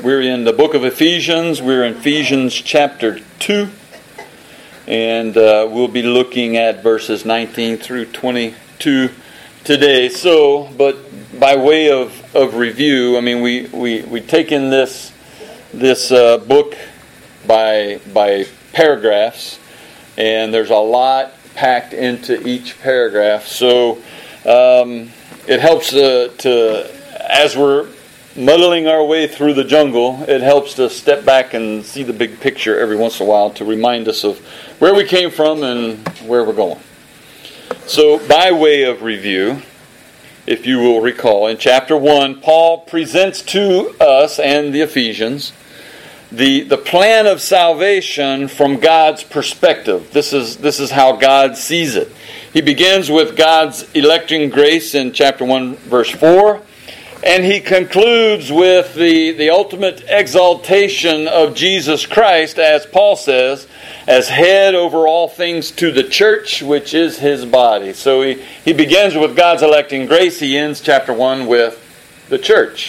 We're in the book of Ephesians. We're in Ephesians chapter 2. And we'll be looking at verses 19 through 22 today. So, but by way of review, I mean, we take in this book by paragraphs, and there's a lot packed into each paragraph. So it helps as we're muddling our way through the jungle, it helps to step back and see the big picture every once in a while to remind us of where we came from and where we're going. So, by way of review, if you will recall, in chapter 1, Paul presents to us and the Ephesians the plan of salvation from God's perspective. This is how God sees it. He begins with God's electing grace in chapter 1, verse 4. And he concludes with the ultimate exaltation of Jesus Christ, as Paul says, as head over all things to the church, which is his body. So he begins with God's electing grace. He ends chapter 1 with the church.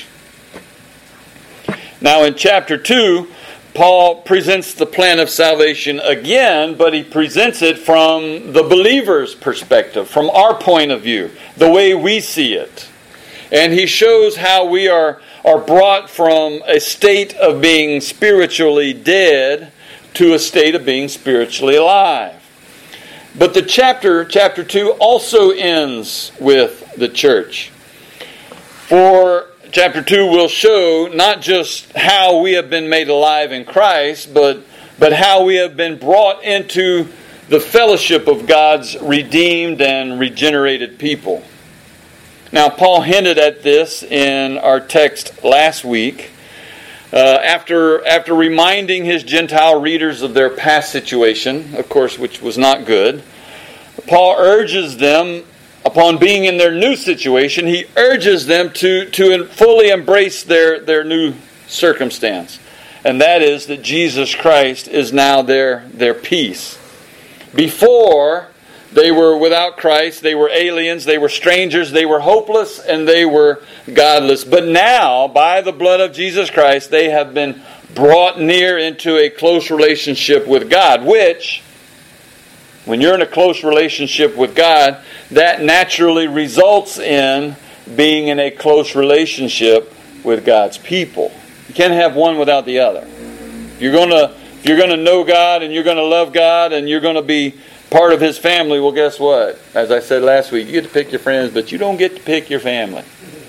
Now in chapter 2, Paul presents the plan of salvation again, but he presents it from the believer's perspective, from our point of view, the way we see it. And he shows how we are brought from a state of being spiritually dead to a state of being spiritually alive. But the chapter 2 also ends with the church. For chapter 2 will show not just how we have been made alive in Christ, but how we have been brought into the fellowship of God's redeemed and regenerated people. Now, Paul hinted at this in our text last week. After reminding his Gentile readers of their past situation, of course, which was not good, Paul urges them, upon being in their new situation, he urges them to fully embrace their new circumstance. And that is that Jesus Christ is now their peace. Before, they were without Christ, they were aliens, they were strangers, they were hopeless, and they were godless. But now, by the blood of Jesus Christ, they have been brought near into a close relationship with God, which, when you're in a close relationship with God, that naturally results in being in a close relationship with God's people. You can't have one without the other. If you're going to know God, and you're going to love God, and you're going to be part of His family, well, guess what? As I said last week, you get to pick your friends, but you don't get to pick your family.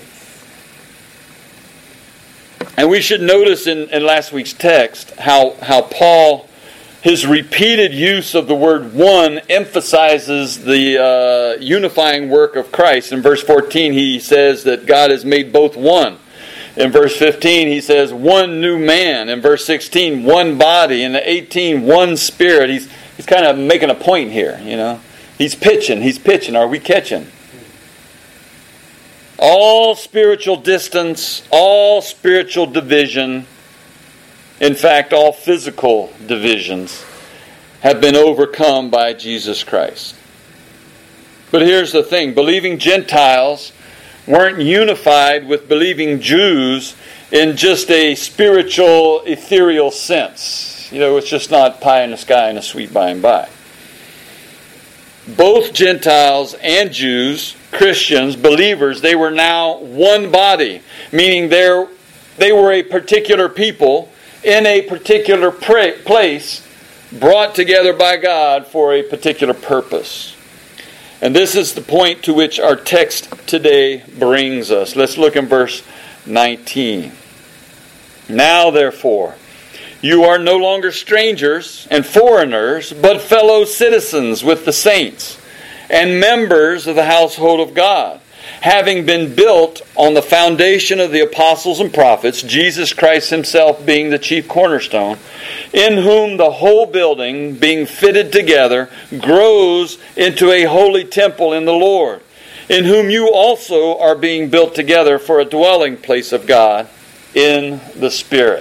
And we should notice in last week's text how Paul, his repeated use of the word one, emphasizes the unifying work of Christ. In verse 14, he says that God has made both one. In verse 15, he says one new man. In verse 16, one body. In 18, one spirit. He's kind of making a point here, you know. He's pitching. Are we catching? All spiritual distance, all spiritual division, in fact, all physical divisions have been overcome by Jesus Christ. But here's the thing. Believing Gentiles weren't unified with believing Jews in just a spiritual, ethereal sense. You know, it's just not pie in the sky and a sweet by and by. Both Gentiles and Jews, Christians, believers, they were now one body, meaning they were a particular people in a particular place, brought together by God for a particular purpose. And this is the point to which our text today brings us. Let's look in verse 19. Now, therefore, you are no longer strangers and foreigners, but fellow citizens with the saints and members of the household of God, having been built on the foundation of the apostles and prophets, Jesus Christ Himself being the chief cornerstone, in whom the whole building, being fitted together, grows into a holy temple in the Lord, in whom you also are being built together for a dwelling place of God in the Spirit.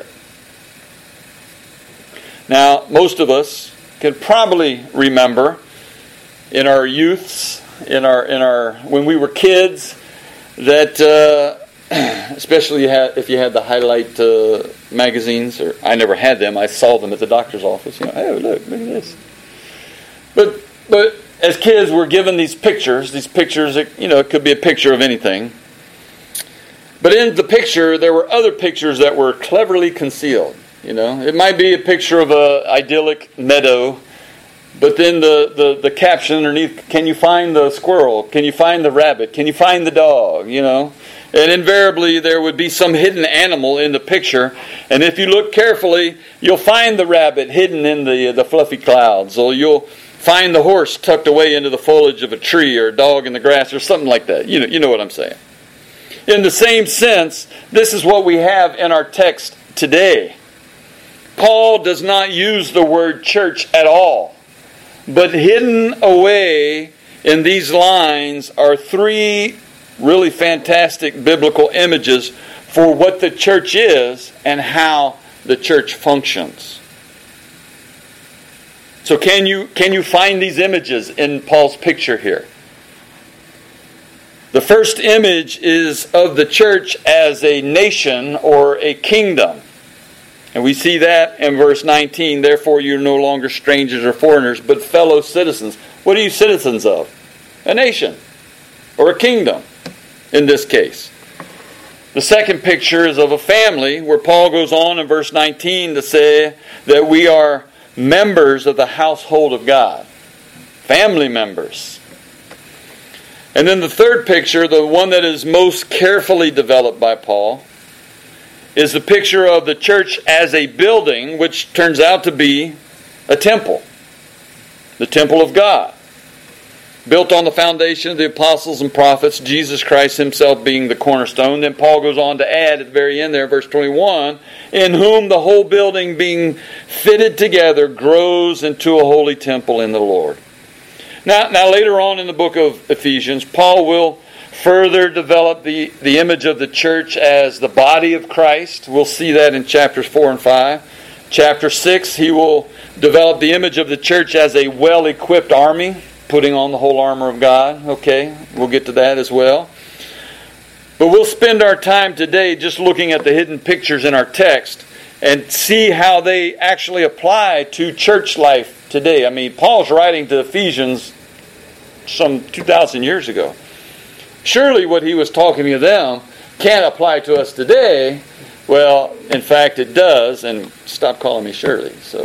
Now, most of us can probably remember in our youths, in our when we were kids, that especially if you had the highlight magazines. Or I never had them. I saw them at the doctor's office. Hey, look at this. But as kids, we're given these pictures. These pictures, it could be a picture of anything. But in the picture, there were other pictures that were cleverly concealed. It might be a picture of an idyllic meadow, but then the caption underneath, can you find the squirrel? Can you find the rabbit? Can you find the dog? And invariably there would be some hidden animal in the picture. And if you look carefully, you'll find the rabbit hidden in the fluffy clouds. Or you'll find the horse tucked away into the foliage of a tree, or a dog in the grass, or something like that. You know what I'm saying. In the same sense, this is what we have in our text today. Paul does not use the word church at all. But hidden away in these lines are three really fantastic biblical images for what the church is and how the church functions. So can you find these images in Paul's picture here? The first image is of the church as a nation or a kingdom. And we see that in verse 19. Therefore you're no longer strangers or foreigners, but fellow citizens. What are you citizens of? A nation or a kingdom in this case. The second picture is of a family, where Paul goes on in verse 19 to say that we are members of the household of God. Family members. And then the third picture, the one that is most carefully developed by Paul, is the picture of the church as a building, which turns out to be a temple. The temple of God. Built on the foundation of the apostles and prophets, Jesus Christ himself being the cornerstone. Then Paul goes on to add at the very end there, verse 21, in whom the whole building being fitted together grows into a holy temple in the Lord. Now later on in the book of Ephesians, Paul will further develop the image of the church as the body of Christ. We'll see that in chapters 4 and 5. Chapter 6, he will develop the image of the church as a well-equipped army, putting on the whole armor of God. Okay, we'll get to that as well. But we'll spend our time today just looking at the hidden pictures in our text and see how they actually apply to church life today. I mean, Paul's writing to Ephesians some 2,000 years ago. Surely what he was talking to them can't apply to us today. Well, in fact, it does. And stop calling me Shirley. So,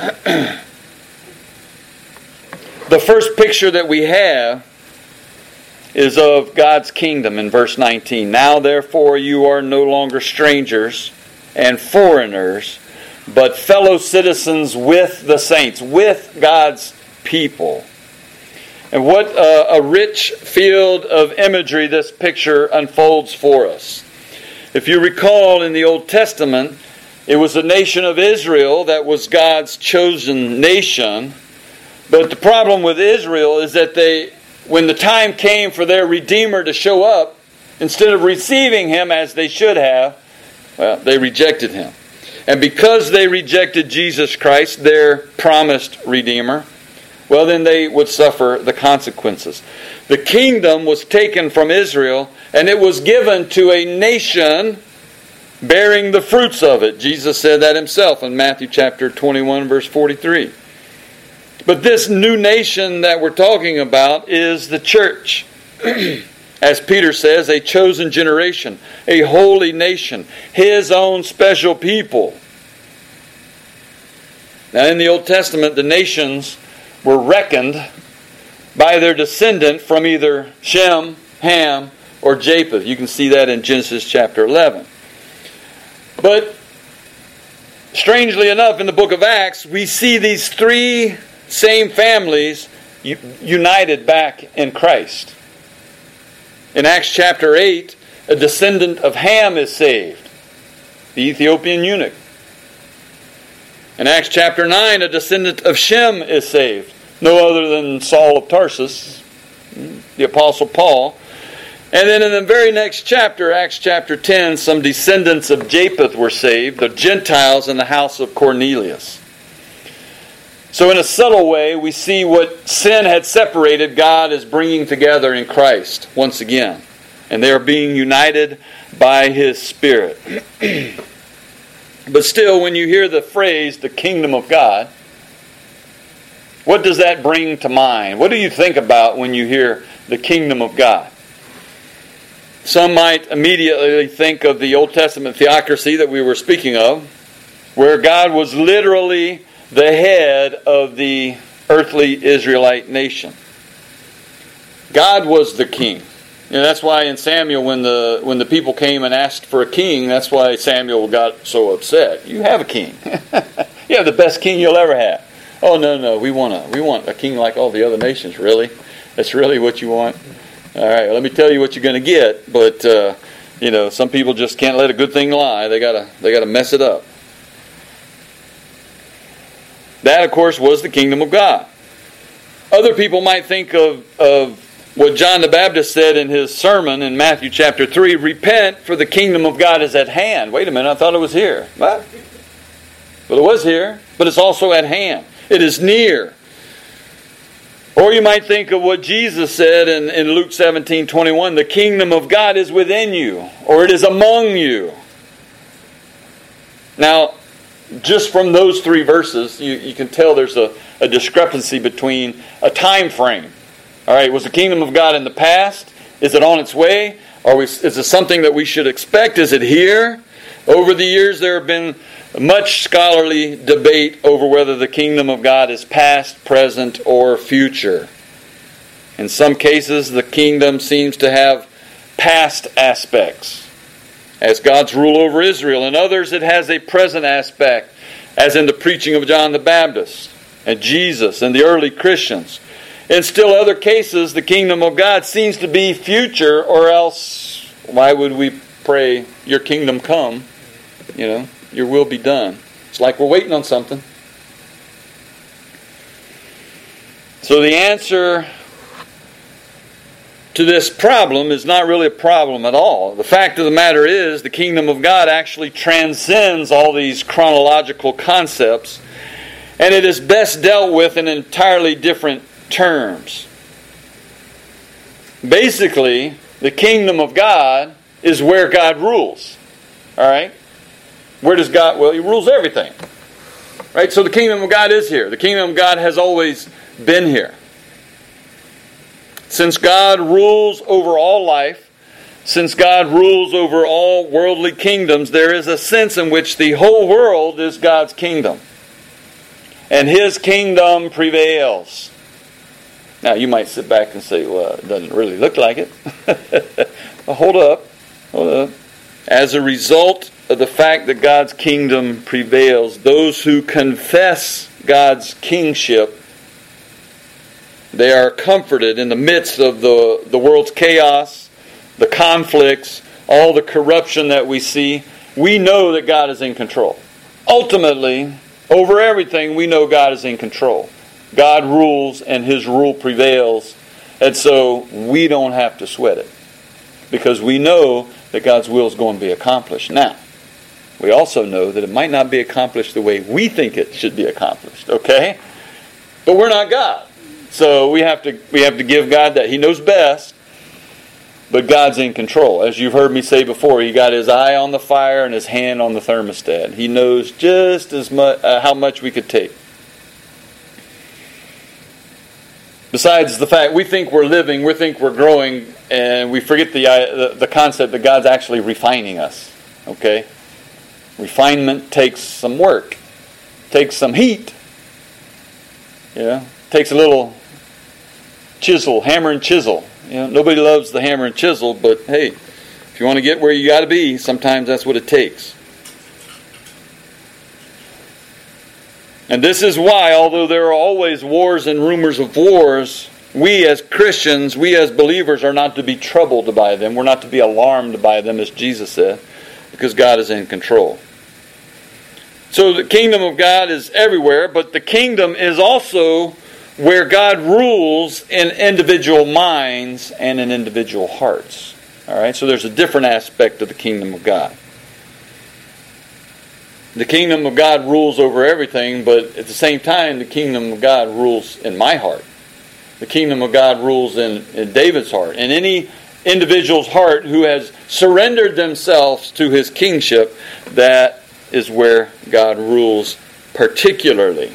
the first picture that we have is of God's kingdom in verse 19. Now, therefore, you are no longer strangers and foreigners, but fellow citizens with the saints, with God's people. And what a rich field of imagery this picture unfolds for us. If you recall in the Old Testament, it was the nation of Israel that was God's chosen nation. But the problem with Israel is that when the time came for their Redeemer to show up, instead of receiving Him as they should have, well, they rejected Him. And because they rejected Jesus Christ, their promised Redeemer, well, then they would suffer the consequences. The kingdom was taken from Israel, and it was given to a nation bearing the fruits of it. Jesus said that himself in Matthew chapter 21, verse 43. But this new nation that we're talking about is the church. As Peter says, a chosen generation, a holy nation, His own special people. Now in the Old Testament, the nations were reckoned by their descendant from either Shem, Ham, or Japheth. You can see that in Genesis chapter 11. But strangely enough, in the book of Acts, we see these three same families united back in Christ. In Acts chapter 8, a descendant of Ham is saved, the Ethiopian eunuch. In Acts chapter 9, a descendant of Shem is saved, no other than Saul of Tarsus, the Apostle Paul. And then in the very next chapter, Acts chapter 10, some descendants of Japheth were saved, the Gentiles in the house of Cornelius. So in a subtle way, we see what sin had separated, God is bringing together in Christ once again. And they are being united by His Spirit. But still, when you hear the phrase, the kingdom of God, what does that bring to mind? What do you think about when you hear the kingdom of God? Some might immediately think of the Old Testament theocracy that we were speaking of, where God was literally the head of the earthly Israelite nation. God was the king. That's why in Samuel, when the people came and asked for a king, that's why Samuel got so upset. You have a king. You have the best king you'll ever have. Oh, no, we want a king like all the other nations, really? That's really what you want? All right, let me tell you what you're going to get, but some people just can't let a good thing lie. They gotta mess it up. That, of course, was the kingdom of God. Other people might think of what John the Baptist said in his sermon in Matthew chapter 3, repent, for the kingdom of God is at hand. Wait a minute, I thought it was here. What? Well, it was here, but it's also at hand. It is near. Or you might think of what Jesus said in Luke 17:21, the kingdom of God is within you, or it is among you. Now, just from those three verses, you can tell there's a discrepancy between a time frame. All right, was the kingdom of God in the past? Is it on its way? Is it something that we should expect? Is it here? Over the years, there have been much scholarly debate over whether the kingdom of God is past, present, or future. In some cases, the kingdom seems to have past aspects, as God's rule over Israel. In others, it has a present aspect, as in the preaching of John the Baptist and Jesus and the early Christians. In still other cases, the kingdom of God seems to be future, or else why would we pray, your kingdom come? Your will be done. It's like we're waiting on something. So the answer to this problem is not really a problem at all. The fact of the matter is, the kingdom of God actually transcends all these chronological concepts, and it is best dealt with in entirely different terms. Basically, the kingdom of God is where God rules. All right? Where does God? Well, He rules everything. Right? So the kingdom of God is here. The kingdom of God has always been here. Since God rules over all life, since God rules over all worldly kingdoms, there is a sense in which the whole world is God's kingdom. And His kingdom prevails. Now, you might sit back and say, well, it doesn't really look like it. Well, hold up. As a result of the fact that God's kingdom prevails, those who confess God's kingship, they are comforted in the midst of the world's chaos, the conflicts, all the corruption that we see. We know that God is in control. Ultimately, over everything, we know God is in control. God rules and His rule prevails, and so we don't have to sweat it, because we know that God's will is going to be accomplished. Now, we also know that it might not be accomplished the way we think it should be accomplished, okay? But we're not God. So we have to give God that. He knows best, but God's in control. As you've heard me say before, He got His eye on the fire and His hand on the thermostat. He knows just as much how much we could take. Besides the fact we think we're living, we think we're growing, and we forget the concept that God's actually refining us. Okay? Refinement takes some work. Takes some heat. Takes a little chisel, hammer and chisel. Nobody loves the hammer and chisel, but hey, if you want to get where you got to be, sometimes that's what it takes. And this is why, although there are always wars and rumors of wars, we as Christians, we as believers are not to be troubled by them. We're not to be alarmed by them, as Jesus said, because God is in control. So the kingdom of God is everywhere, but the kingdom is also where God rules in individual minds and in individual hearts. All right, so there's a different aspect of the kingdom of God. The kingdom of God rules over everything, but at the same time, the kingdom of God rules in my heart. The kingdom of God rules in David's heart. And any individual's heart who has surrendered themselves to His kingship, that is where God rules particularly.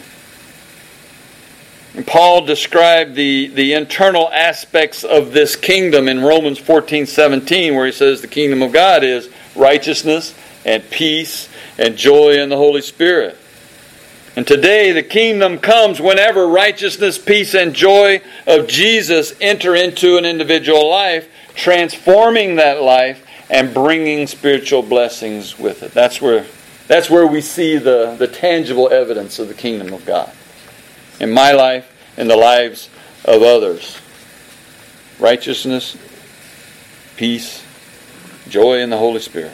And Paul described the internal aspects of this kingdom in Romans 14:17, where he says the kingdom of God is righteousness and peace and joy in the Holy Spirit. And today the kingdom comes whenever righteousness, peace, and joy of Jesus enter into an individual life, transforming that life and bringing spiritual blessings with it. That's where we see the tangible evidence of the kingdom of God. In my life, in the lives of others. Righteousness, peace, joy in the Holy Spirit.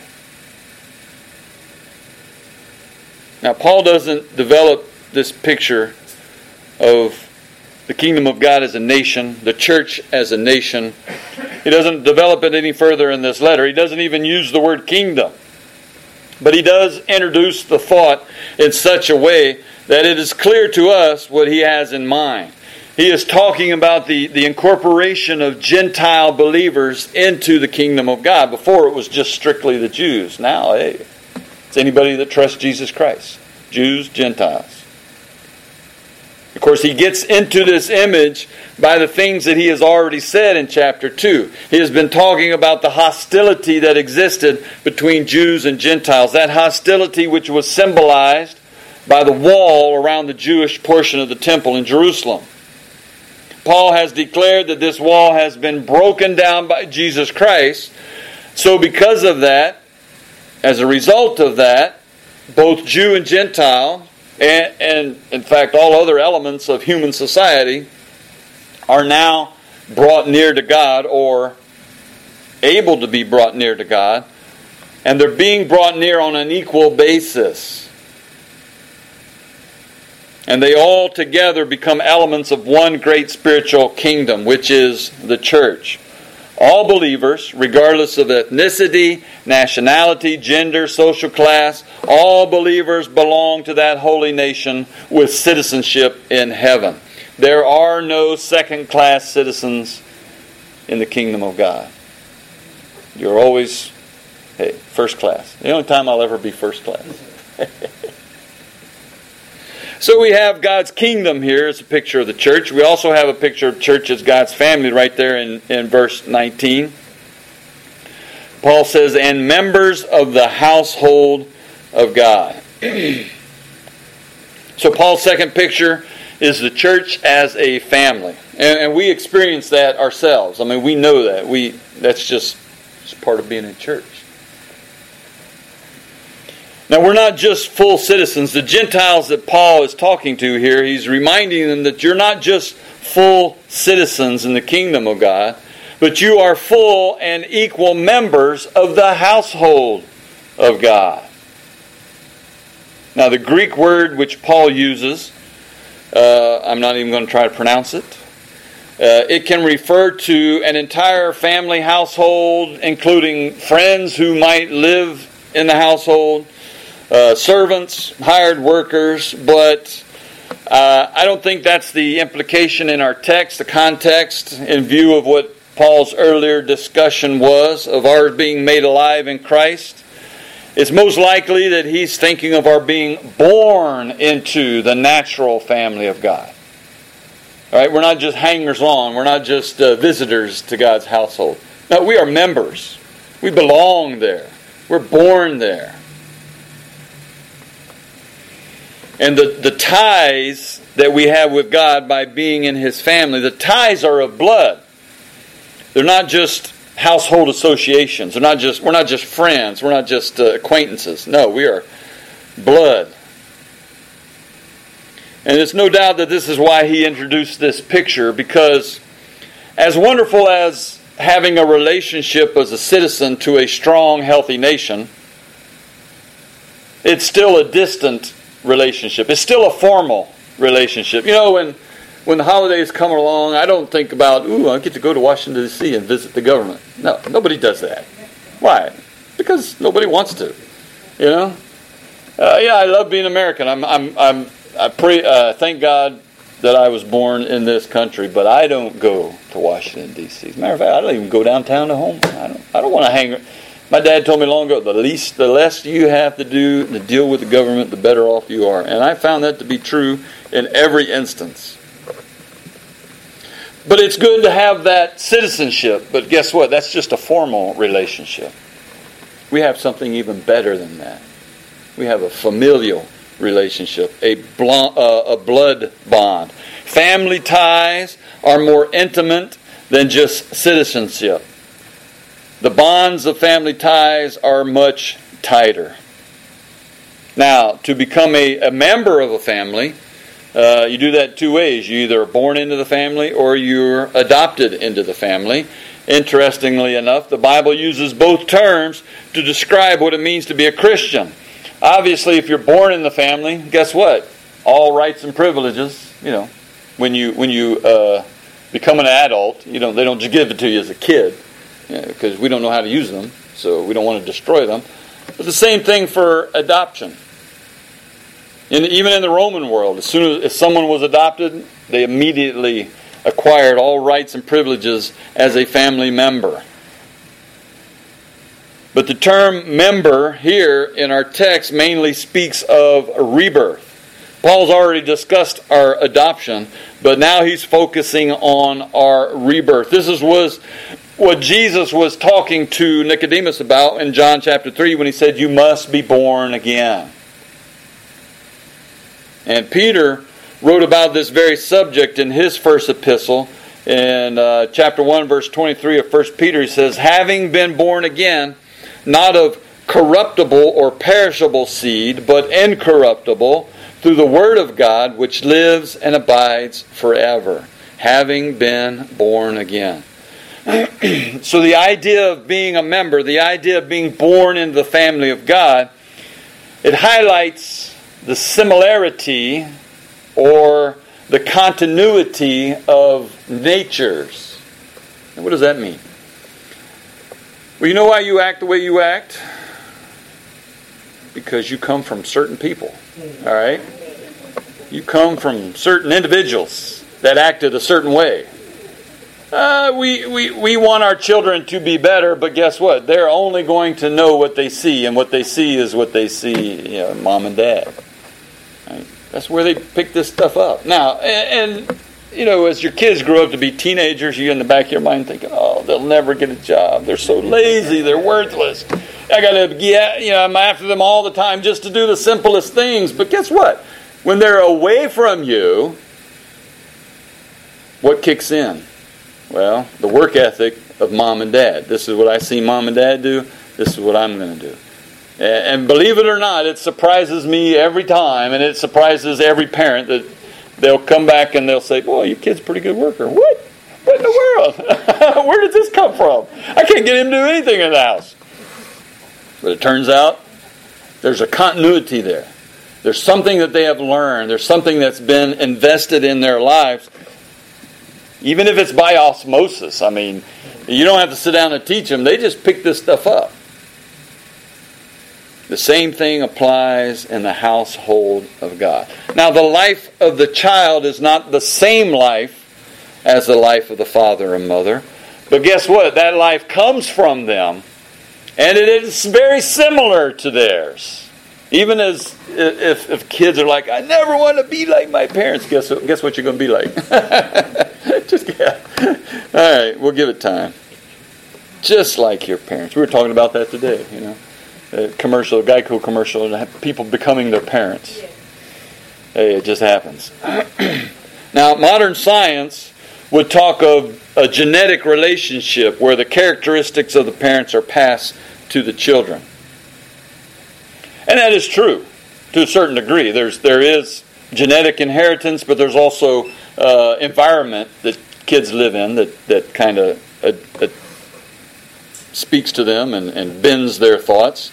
Now, Paul doesn't develop this picture of the kingdom of God as a nation, the church as a nation. He doesn't develop it any further in this letter. He doesn't even use the word kingdom. But he does introduce the thought in such a way that it is clear to us what he has in mind. He is talking about the incorporation of Gentile believers into the kingdom of God. Before it was just strictly the Jews. Now, hey, it's anybody that trusts Jesus Christ. Jews, Gentiles. Of course, he gets into this image by the things that he has already said in chapter 2. He has been talking about the hostility that existed between Jews and Gentiles. That hostility which was symbolized by the wall around the Jewish portion of the temple in Jerusalem. Paul has declared that this wall has been broken down by Jesus Christ. So because of that, as a result of that, both Jew and Gentile, and in fact all other elements of human society, are now brought near to God, or able to be brought near to God. And they're being brought near on an equal basis. And they all together become elements of one great spiritual kingdom, which is the church. All believers, regardless of ethnicity, nationality, gender, social class, all believers belong to that holy nation with citizenship in heaven. There are no second-class citizens in the kingdom of God. You're always, first class. The only time I'll ever be first class. So we have God's kingdom here as a picture of the church. We also have a picture of church as God's family right there in verse 19. Paul says, and members of the household of God. So Paul's second picture is the church as a family. And we experience that ourselves. I mean, we know that. That's just part of being in church. Now, we're not just full citizens. The Gentiles that Paul is talking to here, he's reminding them that you're not just full citizens in the kingdom of God, but you are full and equal members of the household of God. Now, the Greek word which Paul uses, I'm not even going to try to pronounce it. It can refer to an entire family household, including friends who might live in the household, servants, hired workers, but I don't think that's the implication in our text, the context, in view of what Paul's earlier discussion was of our being made alive in Christ. It's most likely that he's thinking of our being born into the natural family of God. All right, we're not just hangers-on. We're not just visitors to God's household. No, we are members. We belong there. We're born there. And the ties that we have with God by being in His family, the ties are of blood. They're not just household associations. We're not just friends. We're not just acquaintances. No, we are blood. And it's no doubt that this is why he introduced this picture, because as wonderful as having a relationship as a citizen to a strong, healthy nation, it's still a distant relationship. It's still a formal relationship. You know, when the holidays come along, I don't think about, I get to go to Washington, D.C. and visit the government. No, nobody does that. Why? Because nobody wants to. You know? I love being American. I pray, thank God that I was born in this country, but I don't go to Washington, D.C. As a matter of fact, I don't even go downtown to home. I don't want to hang. My dad told me long ago, the less you have to do to deal with the government, the better off you are. And I found that to be true in every instance. But it's good to have that citizenship. But guess what? That's just a formal relationship. We have something even better than that. We have a familial relationship, a blood bond. Family ties are more intimate than just citizenship. The bonds of family ties are much tighter. Now, to become a member of a family, you do that two ways. You either are born into the family or you're adopted into the family. Interestingly enough, the Bible uses both terms to describe what it means to be a Christian. Obviously, if you're born in the family, guess what? All rights and privileges, when you become an adult, they don't just give it to you as a kid, because we don't know how to use them, so we don't want to destroy them. But the same thing for adoption. Even in the Roman world, as soon as someone was adopted, they immediately acquired all rights and privileges as a family member. But the term member here in our text mainly speaks of a rebirth. Paul's already discussed our adoption, but now he's focusing on our rebirth. This was what Jesus was talking to Nicodemus about in John chapter 3 when he said, "You must be born again." And Peter wrote about this very subject in his first epistle. In chapter 1, verse 23 of 1 Peter, he says, "Having been born again, not of corruptible or perishable seed, but incorruptible, through the word of God, which lives and abides forever." Having been born again. So the idea of being a member, the idea of being born into the family of God, it highlights the similarity or the continuity of natures. And what does that mean? Well, you know why you act the way you act? Because you come from certain people. All right? You come from certain individuals that acted a certain way. We want our children to be better, but guess what? They're only going to know what they see, and what they see is what they see, mom and dad. Right? That's where they pick this stuff up. Now, and as your kids grow up to be teenagers, you're in the back of your mind thinking, "Oh, they'll never get a job. They're so lazy. They're worthless. I'm after them all the time just to do the simplest things." But guess what? When they're away from you, what kicks in? Well, the work ethic of mom and dad. This is what I see mom and dad do. This is what I'm going to do. And believe it or not, it surprises me every time, and it surprises every parent that they'll come back and they'll say, "Boy, your kid's a pretty good worker." What? What in the world? Where did this come from? I can't get him to do anything in the house. But it turns out there's a continuity there. There's something that they have learned. There's something that's been invested in their lives. Even if it's by osmosis. I mean, you don't have to sit down and teach them. They just pick this stuff up. The same thing applies in the household of God. Now, the life of the child is not the same life as the life of the father and mother. But guess what? That life comes from them. And it is very similar to theirs. Even as if kids are like, "I never want to be like my parents," guess what you're going to be like? All right, we'll give it time. Just like your parents. We were talking about that today, a Geico commercial, and people becoming their parents. Hey, it just happens. Now, modern science would talk of a genetic relationship where the characteristics of the parents are passed to the children. And that is true to a certain degree. There is genetic inheritance, but there's also environment that kids live in that kind of speaks to them and bends their thoughts.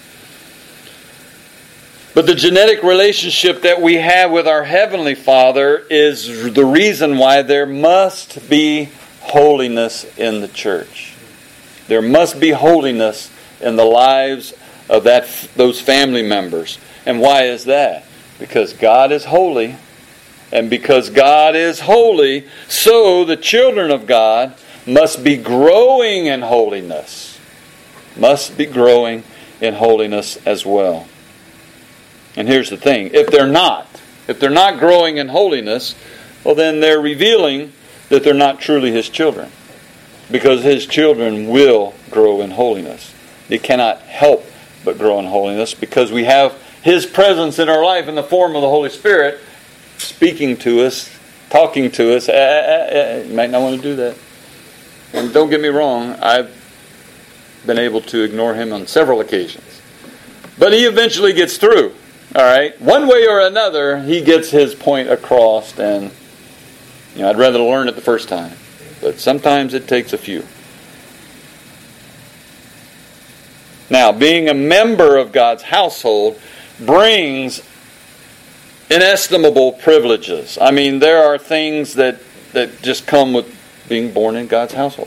But the genetic relationship that we have with our Heavenly Father is the reason why there must be holiness in the church. There must be holiness in the lives of those family members. And why is that? Because God is holy And because God is holy, so the children of God must be growing in holiness. Must be growing in holiness as well. And here's the thing. If they're not growing in holiness, well then they're revealing that they're not truly His children. Because His children will grow in holiness. They cannot help but grow in holiness because we have His presence in our life in the form of the Holy Spirit speaking to us, talking to us. You might not want to do that. And don't get me wrong, I've been able to ignore Him on several occasions. But He eventually gets through. All right? One way or another, He gets His point across, and I'd rather learn it the first time. But sometimes it takes a few. Now, being a member of God's household brings inestimable privileges. I mean, there are things that just come with being born in God's household.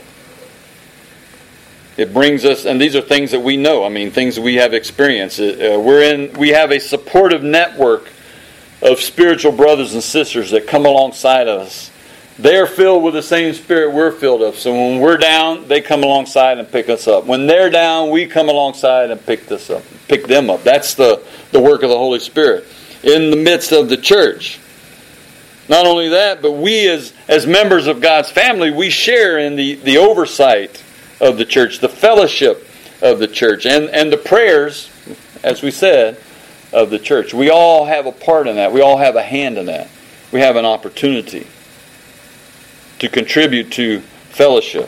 It brings us, and these are things that we know. I mean, things that we have experienced. We have a supportive network of spiritual brothers and sisters that come alongside us. They're filled with the same Spirit we're filled of. So when we're down, they come alongside and pick us up. When they're down, we come alongside and pick them up. That's the work of the Holy Spirit in the midst of the church. Not only that, but we as members of God's family, we share in the oversight of the church, the fellowship of the church, and the prayers, as we said, of the church. We all have a part in that. We all have a hand in that. We have an opportunity to contribute to fellowship.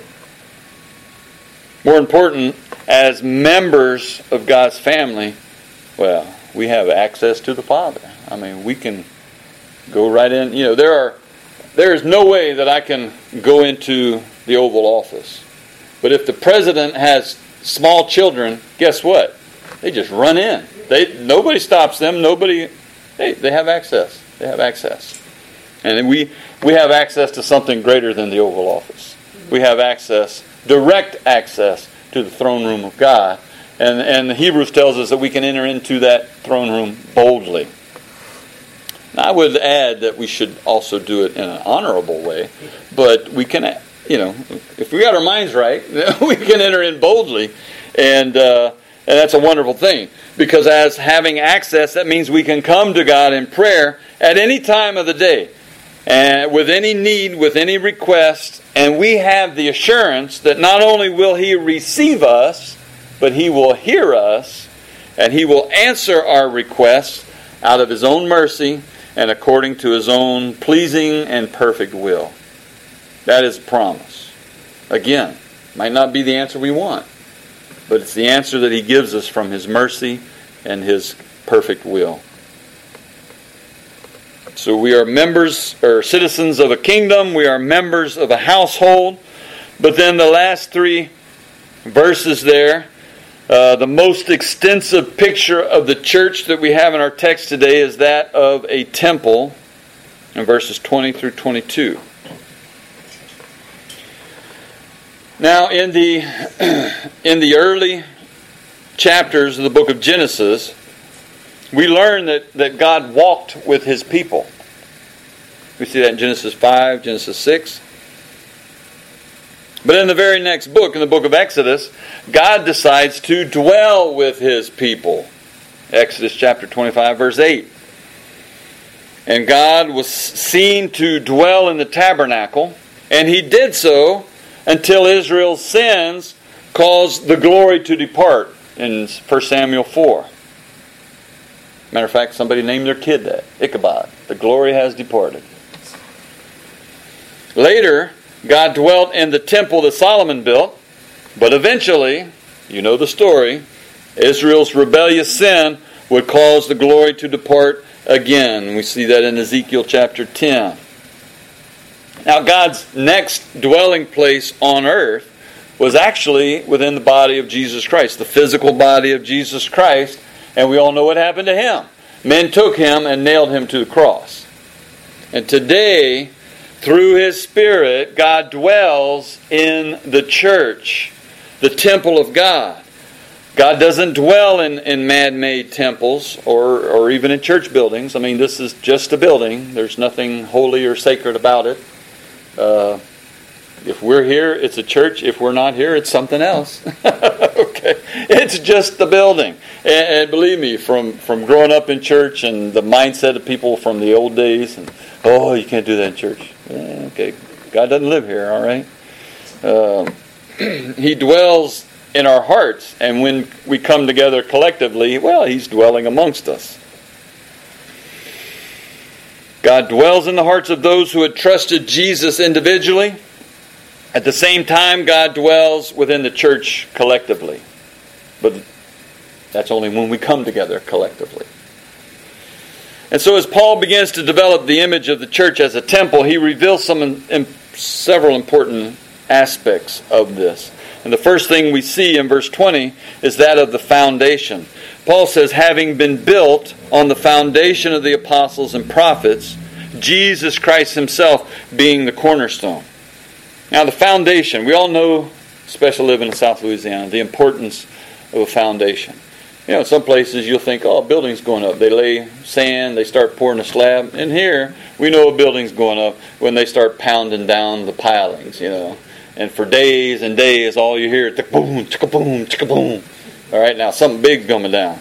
More important, as members of God's family, well, we have access to the Father. I mean, we can go right in. There is no way that I can go into the Oval Office. But if the president has small children, guess what? They just run in. Nobody stops them. They have access. They have access. And we have access to something greater than the Oval Office. We have direct access to the throne room of God. And the Hebrews tells us that we can enter into that throne room boldly. Now, I would add that we should also do it in an honorable way. But we can, if we got our minds right, we can enter in boldly. And that's a wonderful thing. Because as having access, that means we can come to God in prayer at any time of the day. And with any need, with any request, and we have the assurance that not only will He receive us, but He will hear us, and He will answer our requests out of His own mercy and according to His own pleasing and perfect will. That is a promise. Again, might not be the answer we want, but it's the answer that He gives us from His mercy and His perfect will. So we are members or citizens of a kingdom. We are members of a household. But then the last 3 verses there, the most extensive picture of the church that we have in our text today is that of a temple in verses 20 through 22. Now in the early chapters of the book of Genesis, we learn that God walked with His people. We see that in Genesis 5, Genesis 6. But in the very next book, in the book of Exodus, God decides to dwell with His people. Exodus chapter 25, verse 8. And God was seen to dwell in the tabernacle, and He did so until Israel's sins caused the glory to depart in 1 Samuel 4. Matter of fact, somebody named their kid that. Ichabod. The glory has departed. Later, God dwelt in the temple that Solomon built. But eventually, you know the story, Israel's rebellious sin would cause the glory to depart again. We see that in Ezekiel chapter 10. Now, God's next dwelling place on earth was actually within the body of Jesus Christ, the physical body of Jesus Christ. And we all know what happened to Him. Men took Him and nailed Him to the cross. And today, through His Spirit, God dwells in the church, the temple of God. God doesn't dwell in man-made temples or even in church buildings. I mean, this is just a building. There's nothing holy or sacred about it. If we're here, it's a church. If we're not here, it's something else. Okay, it's just the building. And believe me, from growing up in church and the mindset of people from the old days, and you can't do that in church. Okay, God doesn't live here. All right, He dwells in our hearts, and when we come together collectively, well, He's dwelling amongst us. God dwells in the hearts of those who had trusted Jesus individually. At the same time, God dwells within the church collectively. But that's only when we come together collectively. And so as Paul begins to develop the image of the church as a temple, he reveals several important aspects of this. And the first thing we see in verse 20 is that of the foundation. Paul says, having been built on the foundation of the apostles and prophets, Jesus Christ Himself being the cornerstone. Now the foundation, we all know, especially living in South Louisiana, the importance of a foundation. You know, some places you'll think, a building's going up. They lay sand, they start pouring a slab. And here, we know a building's going up when they start pounding down the pilings, And for days and days, all you hear is boom, chicka boom, chicka boom. All right, now something big's coming down.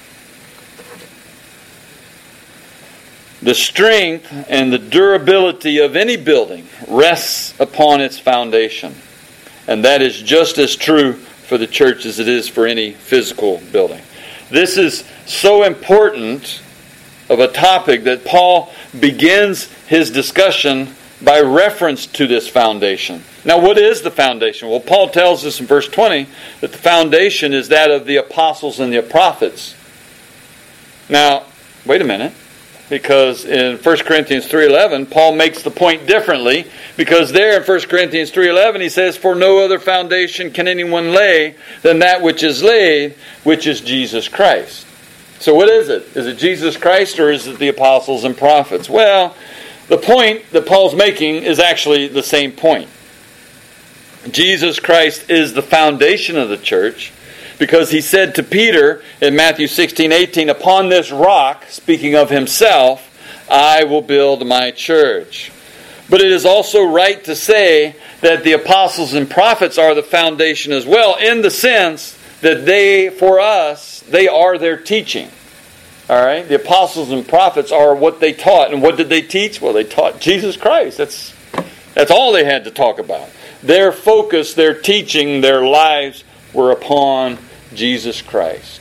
The strength and the durability of any building rests upon its foundation. And that is just as true for the church as it is for any physical building. This is so important of a topic that Paul begins his discussion by reference to this foundation. Now, what is the foundation? Well, Paul tells us in verse 20 that the foundation is that of the apostles and the prophets. Now, wait a minute. Because in 1 Corinthians 3:11, Paul makes the point differently. Because there in 1 Corinthians 3:11, he says, for no other foundation can anyone lay than that which is laid, which is Jesus Christ. So what is it? Is it Jesus Christ or is it the apostles and prophets? Well, the point that Paul's making is actually the same point. Jesus Christ is the foundation of the church. Because He said to Peter in Matthew 16:18, upon this rock, speaking of Himself, I will build my church. But it is also right to say that the apostles and prophets are the foundation as well, in the sense that they, for us, they are their teaching. All right? The apostles and prophets are what they taught. And what did they teach? Well, they taught Jesus Christ. That's all they had to talk about. Their focus, their teaching, their lives were upon Jesus Christ.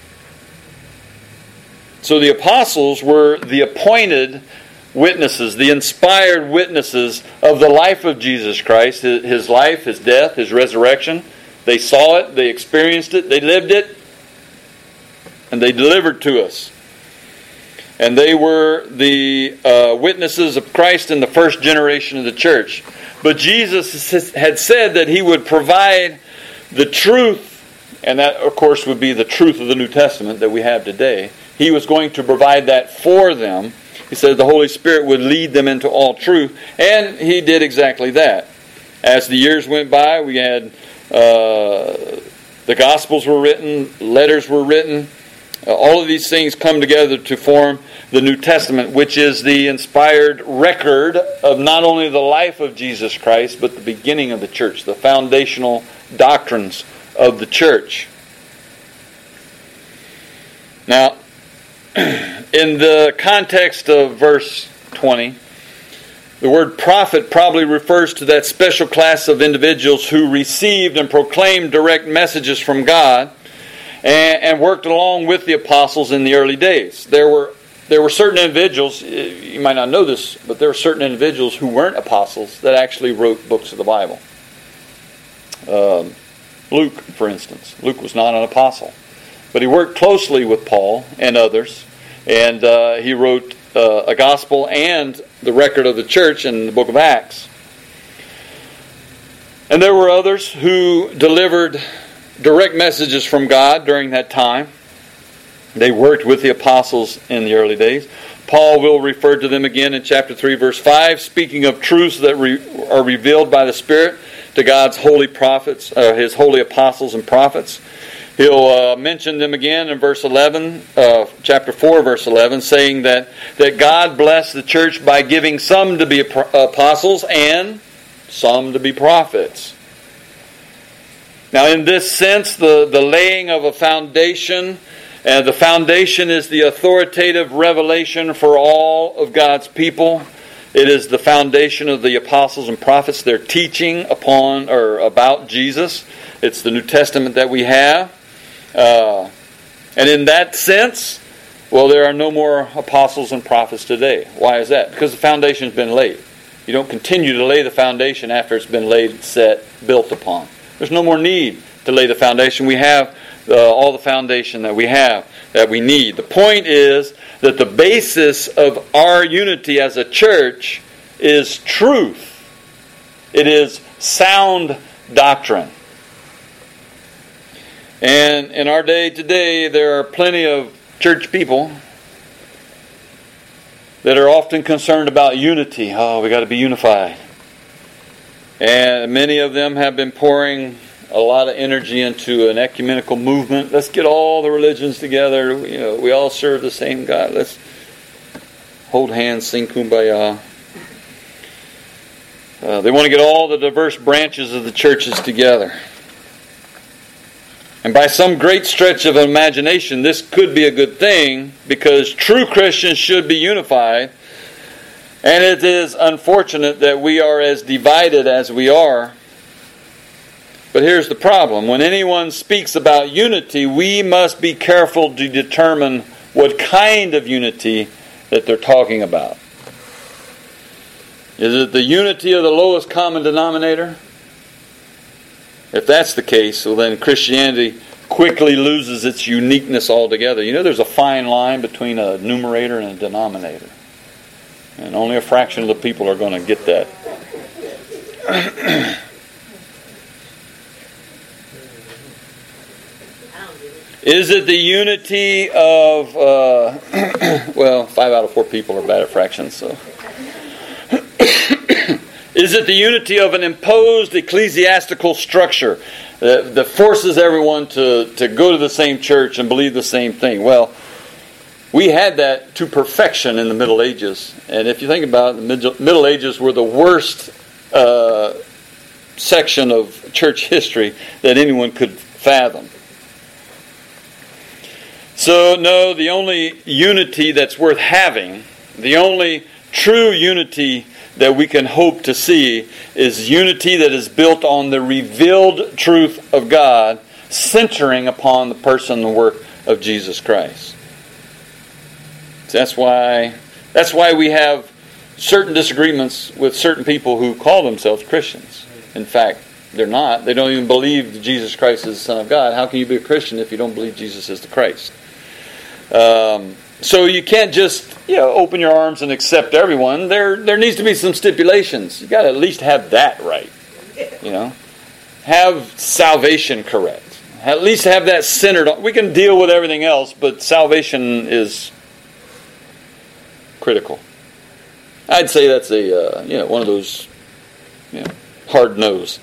So the apostles were the appointed witnesses, the inspired witnesses of the life of Jesus Christ, His life, His death, His resurrection. They saw it, they experienced it, they lived it, and they delivered to us. And they were the witnesses of Christ in the first generation of the church. But Jesus had said that He would provide the truth, and that, of course, would be the truth of the New Testament that we have today. He was going to provide that for them. He said the Holy Spirit would lead them into all truth, and He did exactly that. As the years went by, we had the Gospels were written, letters were written. All of these things come together to form the New Testament, which is the inspired record of not only the life of Jesus Christ, but the beginning of the church, the foundational doctrines of the church. Now, in the context of verse 20, the word prophet probably refers to that special class of individuals who received and proclaimed direct messages from God and worked along with the apostles in the early days. There were certain individuals, you might not know this, but there were certain individuals who weren't apostles that actually wrote books of the Bible. Luke, for instance. Luke was not an apostle. But he worked closely with Paul and others. And he wrote a gospel and the record of the church in the book of Acts. And there were others who delivered direct messages from God during that time. They worked with the apostles in the early days. Paul will refer to them again in chapter 3, verse 5, speaking of truths that are revealed by the Spirit to God's holy prophets, His holy apostles and prophets. He'll mention them again in verse 11, chapter 4, verse 11, saying that God blessed the church by giving some to be apostles and some to be prophets. Now, in this sense, the laying of a foundation, the foundation is the authoritative revelation for all of God's people. It is the foundation of the apostles and prophets. They're teaching upon or about Jesus. It's the New Testament that we have. And in that sense, well, there are no more apostles and prophets today. Why is that? Because the foundation's been laid. You don't continue to lay the foundation after it's been laid, set, built upon. There's no more need to lay the foundation. We have all the foundation that we have, that we need. The point is that the basis of our unity as a church is truth. It is sound doctrine. And in our day today, there are plenty of church people that are often concerned about unity. Oh, we got to be unified. And many of them have been pouring a lot of energy into an ecumenical movement. Let's get all the religions together. You know, we all serve the same God. Let's hold hands, sing Kumbaya. They want to get all the diverse branches of the churches together. And by some great stretch of imagination, this could be a good thing, because true Christians should be unified. And it is unfortunate that we are as divided as we are. But here's the problem. When anyone speaks about unity, we must be careful to determine what kind of unity that they're talking about. Is it the unity of the lowest common denominator? If that's the case, well, then Christianity quickly loses its uniqueness altogether. You know, there's a fine line between a numerator and a denominator. And only a fraction of the people are going to get that. Is it the unity of, 5 out of 4 people are bad at fractions, so. Is it the unity of an imposed ecclesiastical structure that forces everyone to go to the same church and believe the same thing? Well, we had that to perfection in the Middle Ages. And if you think about it, the Middle Ages were the worst section of church history that anyone could fathom. So, no, the only unity that's worth having, the only true unity that we can hope to see, is unity that is built on the revealed truth of God, centering upon the person and work of Jesus Christ. So that's why we have certain disagreements with certain people who call themselves Christians. In fact, they're not. They don't even believe that Jesus Christ is the Son of God. How can you be a Christian if you don't believe Jesus is the Christ? So you can't just open your arms and accept everyone. There needs to be some stipulations. You got to at least have that right. Have salvation correct. At least have that centered on. We can deal with everything else, but salvation is critical. I'd say that's a one of those hard no's.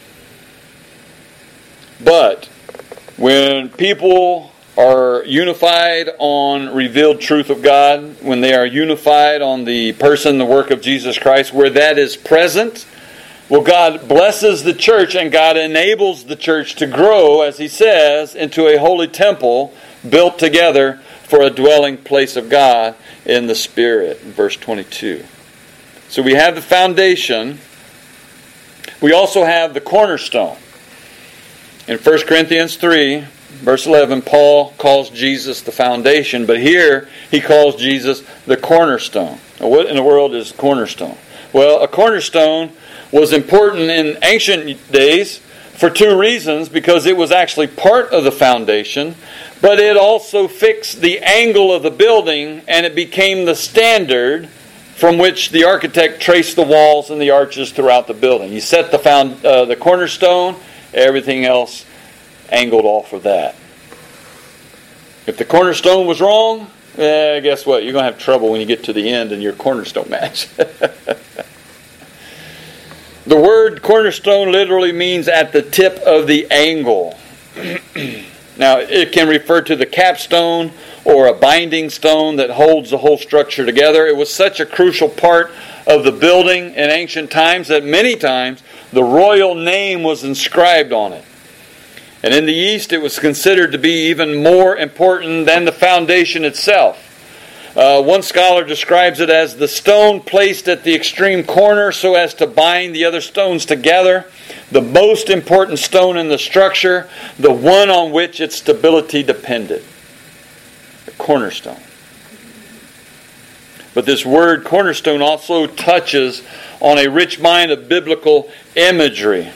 But when people are unified on revealed truth of God, when they are unified on the person, the work of Jesus Christ, where that is present, well, God blesses the church and God enables the church to grow, as He says, into a holy temple built together for a dwelling place of God in the Spirit, in verse 22. So we have the foundation. We also have the cornerstone. In 1 Corinthians 3, verse 11, Paul calls Jesus the foundation, but here he calls Jesus the cornerstone. Now, what in the world is cornerstone? Well, a cornerstone was important in ancient days for 2 reasons, because it was actually part of the foundation, but it also fixed the angle of the building, and it became the standard from which the architect traced the walls and the arches throughout the building. You set the cornerstone, everything else angled off of that. If the cornerstone was wrong, guess what? You're going to have trouble when you get to the end and your cornerstone match. The word cornerstone literally means at the tip of the angle. Now, it can refer to the capstone or a binding stone that holds the whole structure together. It was such a crucial part of the building in ancient times that many times the royal name was inscribed on it. And in the East, it was considered to be even more important than the foundation itself. One scholar describes it as the stone placed at the extreme corner so as to bind the other stones together, the most important stone in the structure, the one on which its stability depended. The cornerstone. But this word cornerstone also touches on a rich mind of biblical imagery.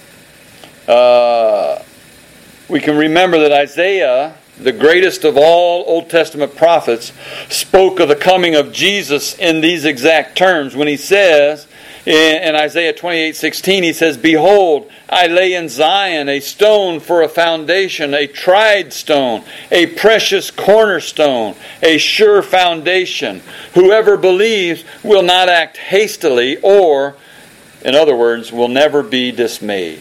We can remember that Isaiah, the greatest of all Old Testament prophets, spoke of the coming of Jesus in these exact terms when he says in Isaiah 28:16, he says, "Behold, I lay in Zion a stone for a foundation, a tried stone, a precious cornerstone, a sure foundation. Whoever believes will not act hastily," or, in other words, will never be dismayed.